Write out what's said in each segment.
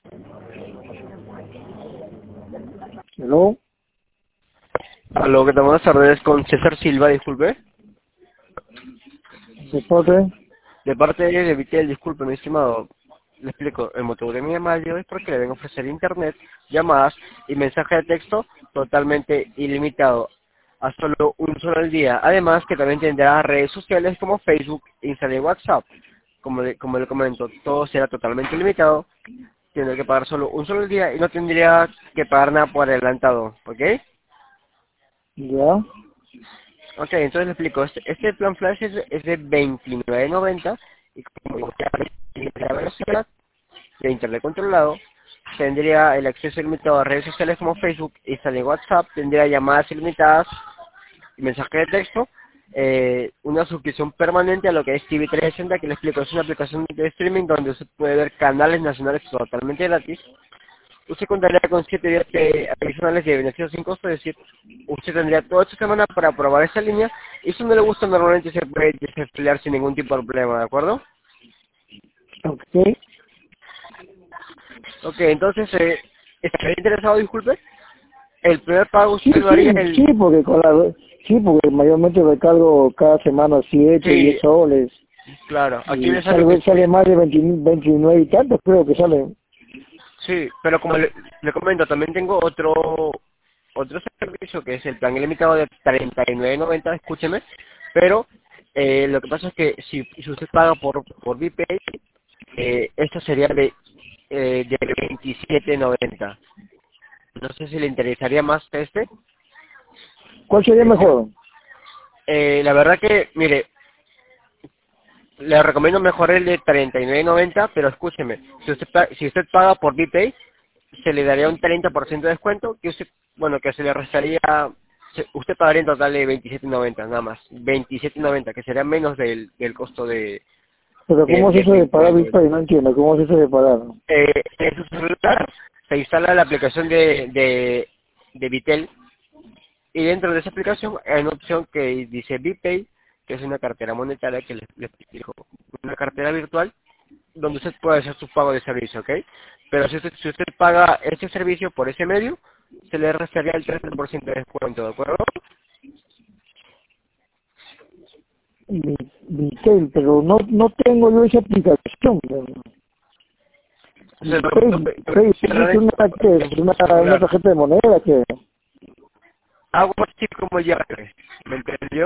Hello. Aló, ¿qué tal? Buenas tardes, con César Silva, disculpe. Deporte. De parte de Vitel, disculpe, mi estimado. Le explico, el motivo de mi llamada de hoy es porque le vengo a ofrecer internet, llamadas y mensaje de texto totalmente ilimitado, a solo un solo al día. Además que también tendrá redes sociales como Facebook, Instagram y WhatsApp. Como le comento, todo será totalmente ilimitado, tendrá que pagar solo un solo al día y no tendría que pagar nada por adelantado, ¿ok? Ya. Ok, entonces le explico. Este plan flash es de 29.90 y como ya tiene la velocidad de internet controlado, tendría el acceso ilimitado a redes sociales como Facebook, Instagram y WhatsApp, tendría llamadas ilimitadas y mensajes de texto, una suscripción permanente a lo que es TV 360, que le explico, es una aplicación de streaming donde usted puede ver canales nacionales totalmente gratis. Usted contaría con 7 días adicionales de beneficios sin costo, es decir, usted tendría toda esta semana para probar esa línea y si no le gusta normalmente se puede desafiliar sin ningún tipo de problema, ¿de acuerdo? Okay. Ok, entonces, ¿estaría interesado, disculpe? El primer pago Sí, usted lo haría sí, sí, el... porque sí, porque mayormente recargo cada semana 7, Sí, 10 soles. claro, aquí Y le sale que... sale más de 20, 29 y tantos, creo que sale. Sí, pero como le comento, también tengo otro servicio que es el plan ilimitado de 39.90, escúcheme, pero lo que pasa es que si usted paga por VPay, esto sería de 27.90. No sé si le interesaría más este. ¿Cuál sería mejor? La verdad que, mire, le recomiendo mejor el de 39.90, pero escúcheme, si usted paga por VPay, se le daría un 30% de descuento, que usted, bueno, que se le restaría, usted pagaría en total de 27.90, nada más, 27.90, que sería menos del costo Pero ¿cómo es de eso de pagar 29.90. Bitcoin? No entiendo, ¿cómo es eso de pagar? En su celular se instala la aplicación de Vitel, y dentro de esa aplicación hay una opción que dice BPay, que es una cartera monetaria que les explico, una cartera virtual donde usted puede hacer su pago de servicio, ¿ok? Pero si usted paga este servicio por ese medio, se le restaría el 30% de descuento, ¿de acuerdo? Bitcoin, pero no tengo yo esa aplicación. Se lo Bitcoin es una celular. tarjeta de moneda que... Algo así como el Yapre, ¿me entendió?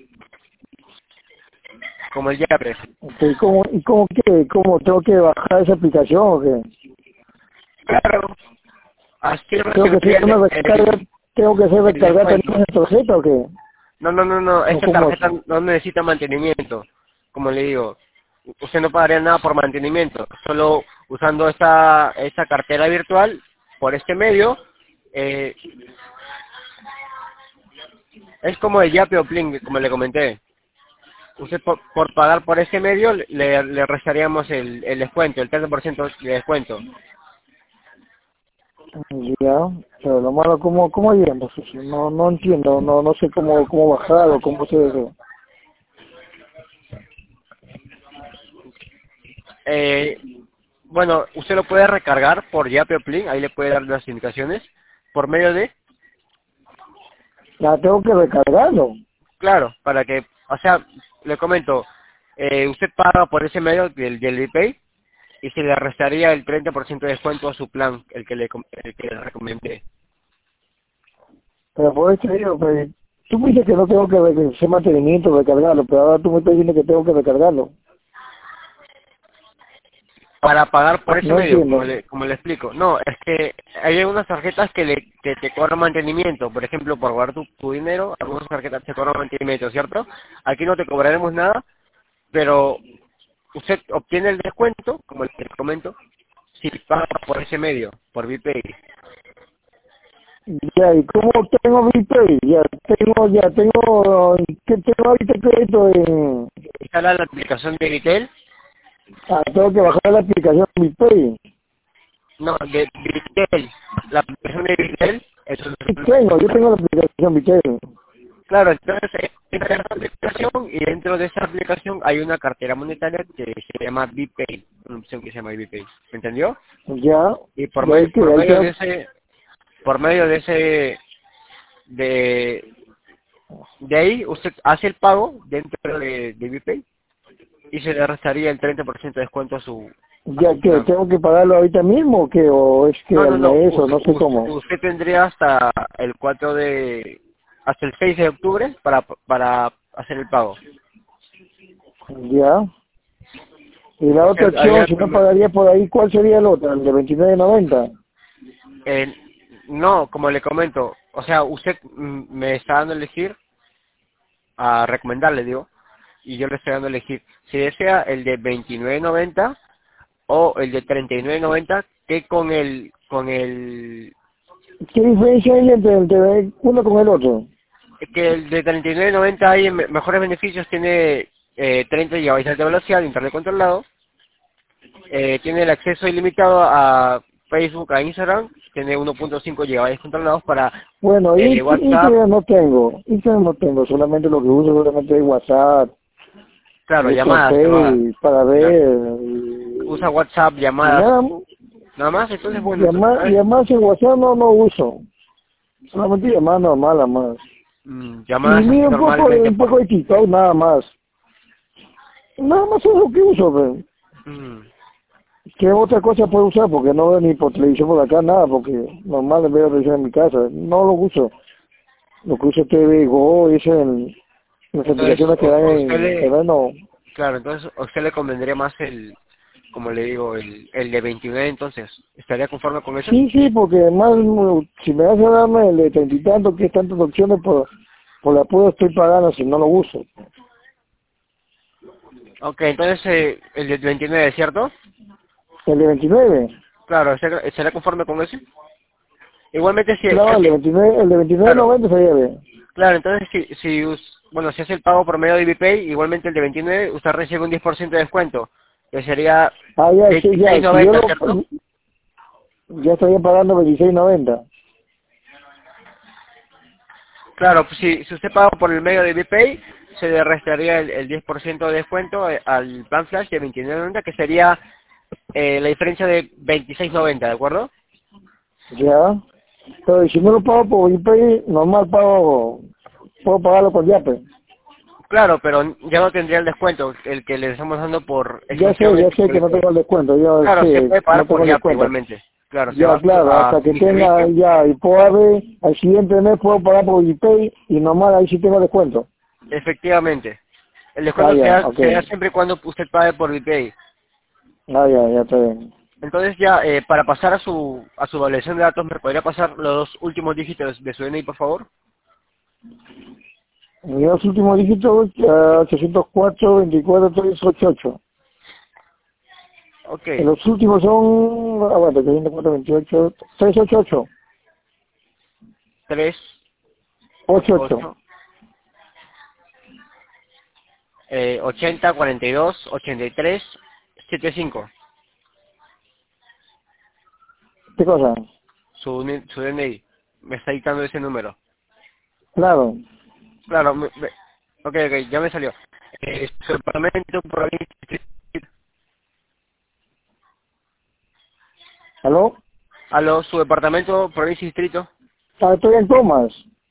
Como el Yapre. Okay, ¿cómo tengo que bajar esa aplicación o qué? Claro, así ¿Tengo que hacer recibiría una recarga, tengo que hacer el recargar descuento. también esa tarjeta o qué? No, ¿O esta cómo es? tarjeta no necesita mantenimiento, como le digo. Usted no pagaría nada por mantenimiento, solo usando esta cartera virtual por este medio. eh, es como el Yape o Plin, como le comenté. Usted por pagar por este medio le restaríamos el descuento, el 30% de descuento. Ya, pero lo malo, ¿cómo llegamos? No entiendo, no sé cómo bajar o cómo hacer eso. Eh, bueno, usted lo puede recargar por Yape o Plin, ahí le puede dar las indicaciones, por medio de... Ya tengo que recargarlo. Claro, para que, o sea, le comento, usted paga por ese medio del VPay y se le restaría el 30% de descuento a su plan, el que le recomendé. Pero por eso digo, pues, tú me dices que no tengo que hacer mantenimiento, recargarlo, pero ahora tú me estás diciendo que tengo que recargarlo. Para pagar por ese No medio, entiendo. como le explico. No, es que hay algunas tarjetas que te cobran mantenimiento. Por ejemplo, por guardar tu dinero, algunas tarjetas te cobran mantenimiento, ¿cierto? Aquí no te cobraremos nada, pero usted obtiene el descuento, como le comento, si paga por ese medio, por VPay. Ya, ¿y cómo tengo Bitcoin? Tengo ahorita crédito en... Instala la aplicación de Vitel. tengo que bajar la aplicación Bitcoin. No, de Vitel. La aplicación de Vitel es un Sí, yo tengo la aplicación Bitcoin. Claro, entonces entra en la aplicación y dentro de esa aplicación hay una cartera monetaria que se llama BPay, una opción que se llama BPay, ¿me entendió? Ya, Y y ahí que, por ahí medio que, de ese, por medio de ese, de ahí usted hace el pago dentro de BPay y se le restaría el 30% de descuento a ya su que, plan. ¿tengo que pagarlo ahorita mismo o qué? ¿O es que No, al no, no, mes o no sé cómo? usted tendría hasta el 6 de octubre para hacer el pago. Ya. Y la Porque otra opción, si no pagaría por ahí, ¿cuál sería el otro? El de 29.90. eh, no, como le comento, o sea, usted me está dando a elegir, a recomendarle, digo, y yo le estoy dando a elegir si desea el de 29.90 o el de 39.90, que con el ¿Qué diferencia hay entre el de uno con el otro? que el de 39.90 hay mejores beneficios, tiene 30 GB de velocidad de internet controlado, tiene el acceso ilimitado a Facebook, a Instagram, tiene 1.5 GB controlados para Bueno, WhatsApp, Instagram no tengo, solamente lo que uso solamente es WhatsApp, claro, uso llamadas, Face para ya, ver, usa WhatsApp, y llamadas, nada, nada más, entonces bueno, entonces, llamadas en WhatsApp no uso, solamente llamadas normales más. Y llamadas así mira normalmente un poco por... de TikTok nada más es lo que uso, pues. mm, ¿Qué otra cosa puedo usar? Porque no veo ni por televisión por acá, nada, porque normal veo televisión en mi casa, no lo uso. Lo que uso es TV Go, es en las entonces, aplicaciones que dan usted en internet, no. claro, entonces a usted le convendría más como le digo, el de 29, entonces, ¿estaría conforme con eso? Sí, porque además, si me hace darme el de 30 y tanto, que es tantas opciones, por la puedo estoy pagando si no lo uso. Ok, entonces el de 29, ¿cierto? El de 29, Claro, ¿estaría conforme con eso? Igualmente claro, el de 29 claro, 90 sería bien. claro, entonces bueno, si hace el pago por medio de BPay, igualmente el de 29, usted recibe un 10% de descuento, que sería Ah, ya, sí, ya, si yo 26.90, ¿cierto? ya estaría pagando 26.90. Claro, pues si usted paga por el medio de BPay, se le restaría el 10% de descuento al plan flash de 29.90, que sería la diferencia de 26.90, ¿de acuerdo? Ya. Pero si no lo pago por IPay, normal puedo pagarlo con Yape. Claro, pero ya no tendría el descuento, el que le estamos dando por Ya exclusivamente sé por que no BPay. tengo el descuento, ya Claro, se sé puede que no pagar tengo por el Yape descuento. igualmente. Claro, se Ya, va claro, a hasta que mi tenga, servicio. ya, y puedo ver, al siguiente mes puedo pagar por IPay y normal ahí sí tengo descuento. Efectivamente. El Ah, descuento ya, ok. se da siempre y cuando usted pague por BPay. Ah, ya está bien. Entonces ya, para pasar a su validación de datos, ¿me podría pasar los dos últimos dígitos de su DNI, por favor? Y los últimos dígitos, 804 24 388. Ok. Los últimos son, aguanta, 804 28 388. 3, 88. 8, 80, 42, 83, 75. ¿Qué cosa? Su DNI. Me está dictando ese número. Claro. Claro, ok, ya me salió. Su departamento, provincia, ¿Aló? aló, su departamento, provincia y distrito. Ah, estoy en Comas.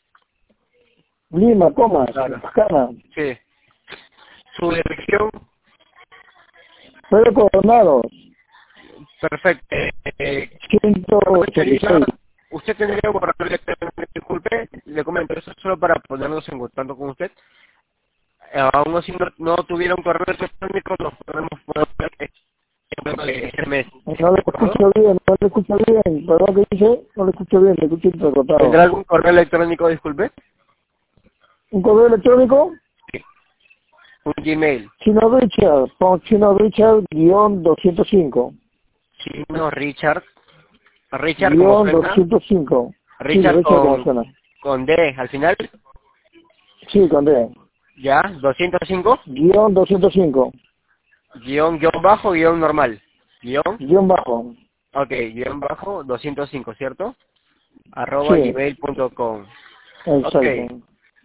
Lima, Comas, Claro. Pacana. Sí. Su dirección, Pedro Coronado, perfecto. Aprovecharía, 186. usted tendría un correo electrónico, disculpe, le comento, eso es solo para ponernos en contacto con usted. Aún así no tuviera un correo electrónico, nos podemos poner este mes, No le ¿de acuerdo? escucho bien, no le escucho bien. ¿Perdón qué dice? No le escucho bien, le escucho intercortado. ¿Tendrá algún correo electrónico, disculpe? ¿Un correo electrónico? Sí. Un Gmail. Chino Richard, pon Chino Richard guión 205. Chino Richard. Richard como Guión suena. 205. Sí, Richard Richard como suena. con D al final. Sí, con D. Ya, 205. Guión 205. Guión bajo, guión normal. Guión, Guión bajo. ok, guión bajo 205, ¿cierto? Arroba Sí, gmail.com. Ok, exacto.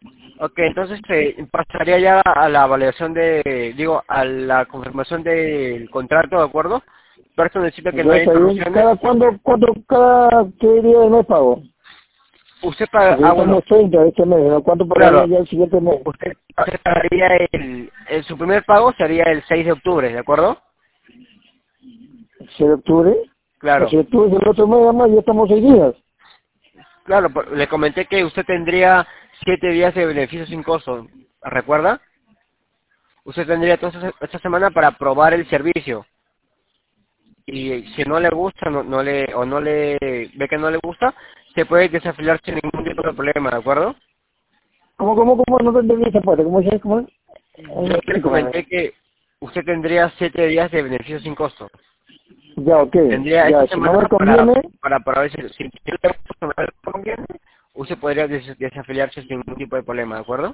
Ok, entonces pasaría ya a la validación a la confirmación del contrato, ¿de acuerdo? Por eso necesito que no Ya haya está bien. interrupciones. Cada qué día del mes pago? Usted paga, Porque ya bueno, estamos 30 de este mes, ¿no? ¿Cuánto pagaría claro, ya el siguiente mes? usted pagaría su primer pago sería el 6 de octubre, ¿de acuerdo? 6 de octubre. Pues Claro, si octubre es el otro mes, además ya estamos 6 días. claro, le comenté que usted tendría 7 días de beneficio sin costo, ¿recuerda? Usted tendría toda esta semana para probar el servicio. Y si no le gusta, o no le ve que no le gusta, se puede desafiliar sin ningún tipo de problema, ¿de acuerdo? ¿Cómo? No te entendí esa parte. ¿Cómo es? ¿Cómo es? Yo le Explícame. comenté que usted tendría 7 días de beneficio sin costo. Ya, ok. Tendría esta Ya, si no semana me conviene, para ver si le gusta, no le conviene, usted podría desafiliarse sin ningún tipo de problema, ¿de acuerdo?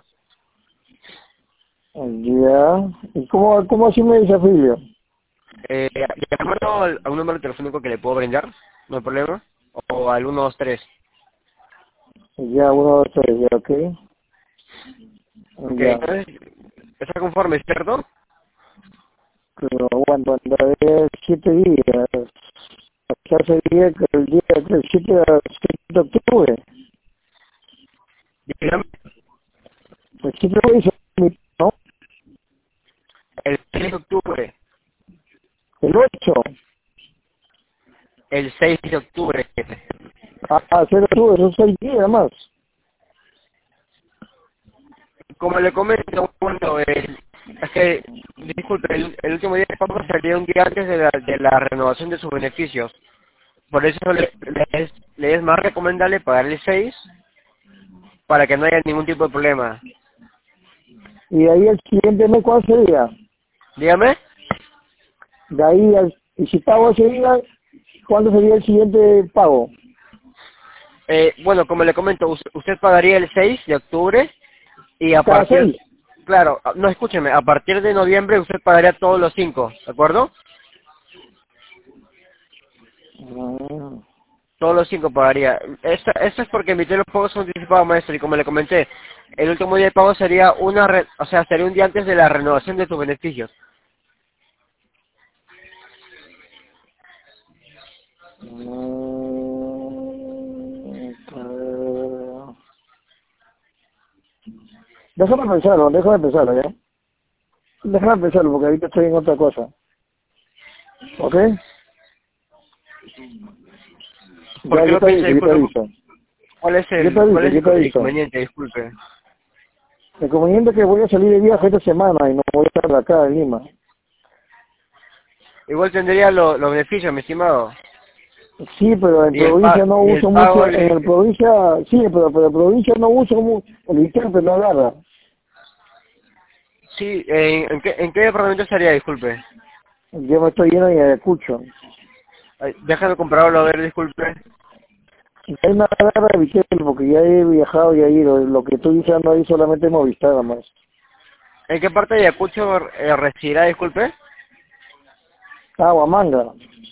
ya. ¿Y cómo así me desafilio? Llamarlo a un número telefónico que le puedo brindar, no hay problema, o al 123. Ya, uno, dos, tres, ya, ok. Ok, Ya. entonces, ¿está conforme, cierto? Pero aguanta, es 7 días. Acá sería que el día del 7 de octubre. Dígame, El 7 de octubre, ¿no? el 6 de octubre, El 8. el 6 de octubre. 0 de octubre, son 6 días más. Como le comento, bueno, es que, disculpe, el último día de pago sería un día antes de la renovación de sus beneficios. Por eso le es más recomendable pagar el 6 para que no haya ningún tipo de problema. Y ahí el siguiente mes, ¿cuál sería? Dígame. De ahí, y si pago ese día, ¿cuándo sería el siguiente pago? Bueno, como le comento, usted pagaría el 6 de octubre y a Cada partir, 6. claro, no escúcheme, a partir de noviembre usted pagaría todos los 5, ¿de acuerdo? Todos los 5 pagaría. Esto es porque emitió los pagos anticipados, maestro, y como le comenté, el último día de pago sería sería un día antes de la renovación de tus beneficios. Déjame pensarlo, ¿ya? Déjame pensarlo, porque ahorita estoy en otra cosa. ¿Ok? ¿Por Ya, qué yo lo te piensa? aviso, yo te Disculpe, aviso. ¿cuál es Yo te el aviso. inconveniente? Disculpe. El conveniente es que voy a salir de viaje esta semana y no voy a estar de acá en Lima. Igual tendría los beneficios, mi estimado. Sí, pero en provincia no Y el uso pago, mucho, en el provincia, sí, pero en provincia no uso mucho, el intérprete no agarra. sí, en qué departamento estaría? Disculpe. Yo me estoy lleno de Ayacucho. Ay, déjame comprobarlo, a ver, disculpe. Hay una agarra de Vitel, porque ya he viajado y he ido, lo que estoy usando ahí solamente Movistar nada más. ¿En qué parte de Ayacucho residirá, disculpe? Ah, Huamanga.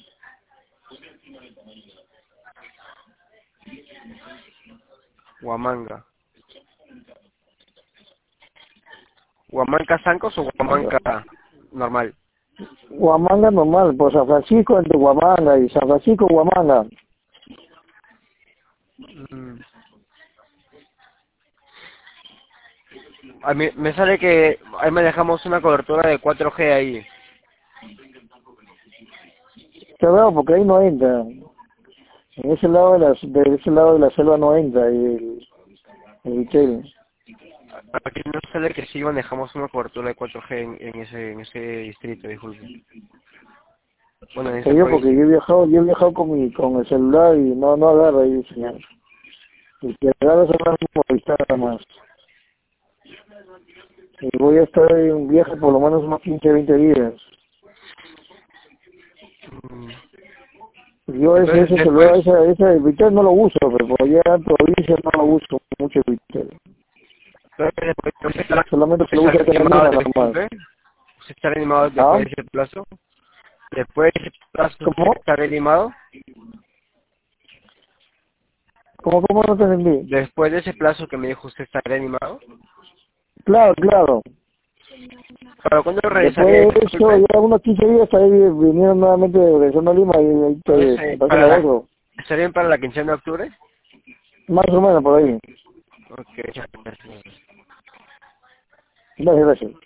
Huamanga. ¿Huamanca Sancos o Huamanca normal? Huamanga normal, por San Francisco entre Huamanga y San Francisco Huamanga. Mm. A mí me sale que ahí manejamos una cobertura de 4G ahí. Te veo porque ahí no entra. En ese lado de ese lado de la selva no entra el Vitel. Aquí no sale que sí manejamos una cobertura de 4G en ese distrito, disculpe. Bueno, en Te esa digo porque provincia. yo he viajado con el celular y no agarra ahí señal. Y que agarra solamente Movistar nada más. Y voy a estar en un viaje por lo menos unos 15, 20 días. Mm. Yo Entonces ese celular, ese Vitel no lo uso, pero por allá en provincia no lo uso mucho el Vitel. después de Solamente que lo uso estar acá en animado, Lima nada más. disculpe, usted estar animado ¿Ah? después de ese plazo. Después de ese plazo, usted ¿Cómo? estar animado. ¿Cómo no te entendí? Después de ese plazo que me dijo usted, ¿estaré animado? Claro. ¿Para cuándo Después regresaría? de eso, Disculpe. ya unos 15 días ahí vinieron nuevamente regresando a Lima y ahí te pasa Para la la, otro. ¿Está bien para la quincena de octubre? Más o menos por ahí. Ok, muchas gracias. Gracias.